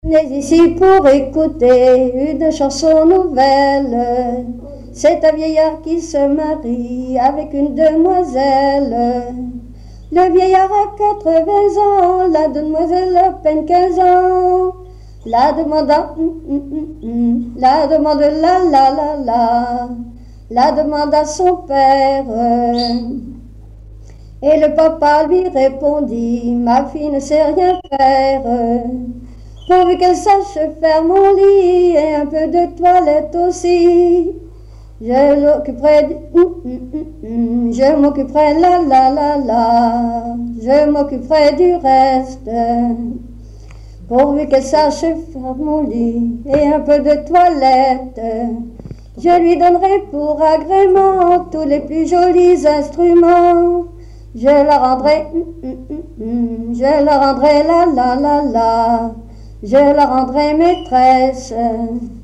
Venez ici pour écouter une chanson nouvelle. C'est un vieillard qui se marie avec une demoiselle. Le vieillard a 80 ans, la demoiselle à peine 15 ans. La demande la demande à son père. Et le papa lui répondit, ma fille ne sait rien faire. Pourvu qu'elle sache faire mon lit et un peu de toilette aussi. Je m'occuperai je m'occuperai du reste. Pourvu qu'elle sache faire mon lit et un peu de toilette. Je lui donnerai pour agrément tous les plus jolis instruments. Je la rendrai, je la rendrai je la rendrai maîtresse.